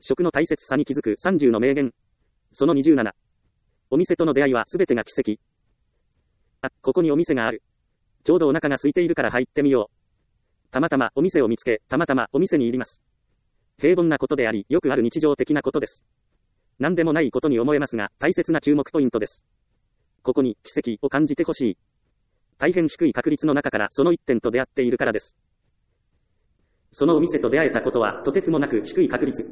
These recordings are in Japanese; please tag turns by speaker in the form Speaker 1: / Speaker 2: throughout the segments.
Speaker 1: 食の大切さに気づく30の名言。その27。お店との出会いはすべてが奇跡。あ、ここにお店がある。ちょうどお腹が空いているから入ってみよう。たまたまお店を見つけ、たまたまお店に入ります。平凡なことであり、よくある日常的なことです。何でもないことに思えますが、大切な注目ポイントです。ここに奇跡を感じてほしい。大変低い確率の中からその一点と出会っているからです。そのお店と出会えたことはとてつもなく低い確率。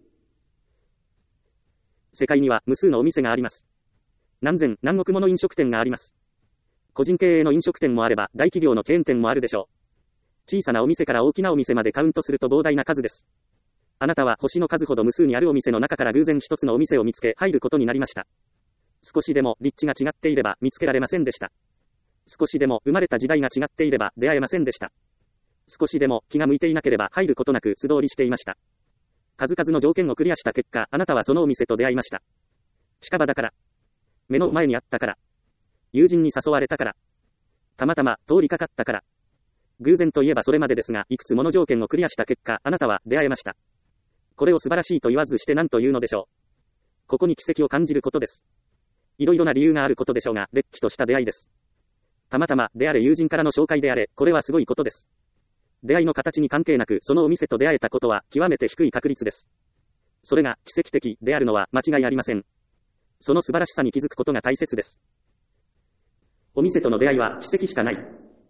Speaker 1: 世界には無数のお店があります。何千何億もの飲食店があります。個人経営の飲食店もあれば大企業のチェーン店もあるでしょう。小さなお店から大きなお店までカウントすると膨大な数です。あなたは星の数ほど無数にあるお店の中から偶然一つのお店を見つけ入ることになりました。少しでも立地が違っていれば見つけられませんでした。少しでも生まれた時代が違っていれば出会えませんでした。少しでも気が向いていなければ入ることなく素通りしていました。数々の条件をクリアした結果、あなたはそのお店と出会いました。近場だから。目の前にあったから。友人に誘われたから。たまたま通りかかったから。偶然といえばそれまでですが、いくつもの条件をクリアした結果、あなたは出会えました。これを素晴らしいと言わずして何というのでしょう。ここに奇跡を感じることです。いろいろな理由があることでしょうが、れっきとした出会いです。たまたまであれ友人からの紹介であれ、これはすごいことです。出会いの形に関係なくそのお店と出会えたことは極めて低い確率です。それが奇跡的であるのは間違いありません。その素晴らしさに気づくことが大切です。お店との出会いは奇跡しかない。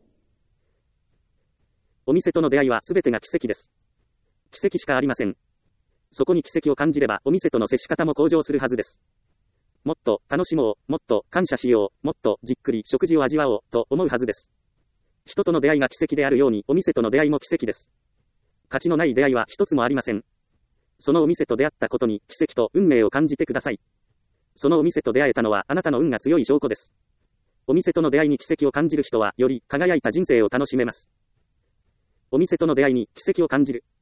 Speaker 1: お店との出会いは全てが奇跡です。奇跡しかありません。そこに奇跡を感じればお店との接し方も向上するはずです。もっと楽しもう、もっと感謝しよう、もっとじっくり食事を味わおうと思うはずです。人との出会いが奇跡であるようにお店との出会いも奇跡です。価値のない出会いは一つもありません。そのお店と出会ったことに奇跡と運命を感じてください。そのお店と出会えたのはあなたの運が強い証拠です。お店との出会いに奇跡を感じる人はより輝いた人生を楽しめます。お店との出会いに奇跡を感じる。